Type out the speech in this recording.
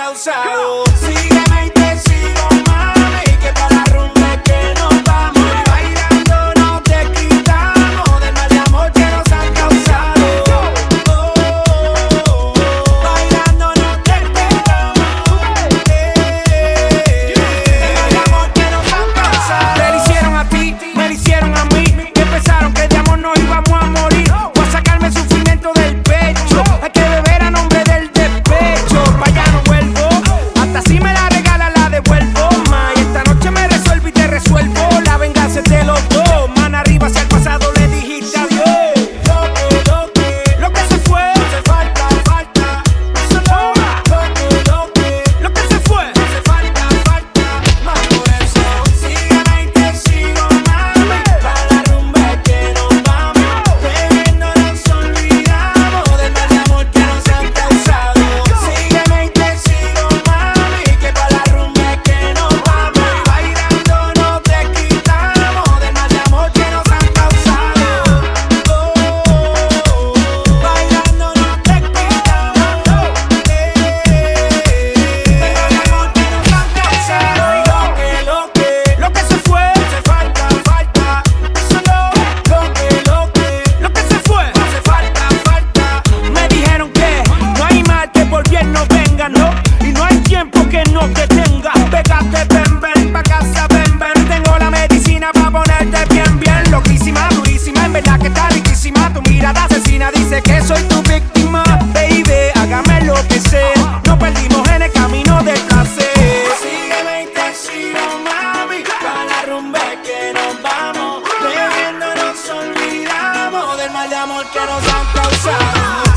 causado. Sígueme y te sigo, mami, que para la rumba es que nos vamos. Y bailando no te quitamos del mal de amor que nos han causado. Bailando no te quitamos del mal de amor que nos han causado. Te lo hicieron a ti, me lo hicieron a mí. Que pensaron que de amor nos íbamos a morir. O a sacarme el sufrimiento del pecho. Hay que beber a nombre del despecho. Pa' allá no vuelvo. Hasta si me la regala la devuelvo. Ma, y esta noche me resuelvo y te resuelvo. La venganza es de los dos. Man arriba hacia el pasado le dijiste adiós. Lo que se fue, Hace falta, eso no va. Lo que se fue, hace falta, más por eso. Sígueme y te sigo, mami, para la rumba es que nos vamos. Bebiendo nos olvidamos del mal de amor que nos han causado. Sígueme y te sigo, mami, que para la rumba es que nos vamos. Y bailando no te quitamos del mal de amor que nos han causado. Bailando no te quitamos del mal de amor que nos han causado. Y lo que se fue, hace falta, eso no. Lo que se fue, hace falta. me dijeron que no hay mal que por bien no venga, no. Y no hay tiempo que no te tenga. Pégate, ven, pa' casa, ven. Tengo la medicina pa' ponerte bien. Loquísima, durísima, en verdad que está riquísima. Tu mirada asesina dice que soy tu víctima. Baby, hágame lo que sea. Nos perdimos en el camino del placer. Sígueme y te sigo, mami, para la rumba es que nos vamos. Bebiendo nos olvidamos del mal de amor que nos han causado.